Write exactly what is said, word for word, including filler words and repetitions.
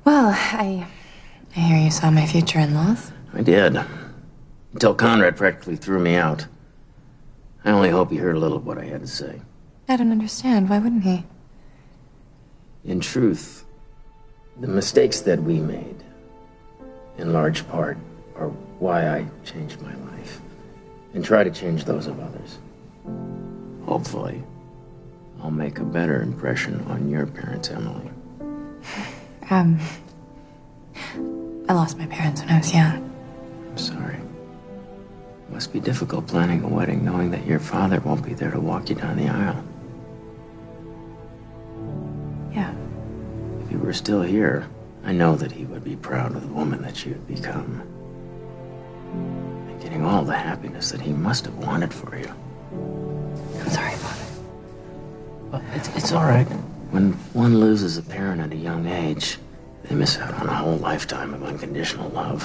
Well, I... I hear you saw my future in-laws. I did. Until Conrad practically threw me out. I only hope he heard a little of what I had to say. I don't understand. Why wouldn't he? In truth, the mistakes that we made, in large part, are why I changed my life. And try to change those of others. Hopefully, I'll make a better impression on your parents, Emily. Um... I lost my parents when I was young. I'm sorry. It must be difficult planning a wedding knowing that your father won't be there to walk you down the aisle. Yeah. If he were still here, I know that he would be proud of the woman that you had become. And getting all the happiness that he must have wanted for you. I'm sorry, Father. Well, it's, it's all right. When one loses a parent at a young age, they miss out on a whole lifetime of unconditional love.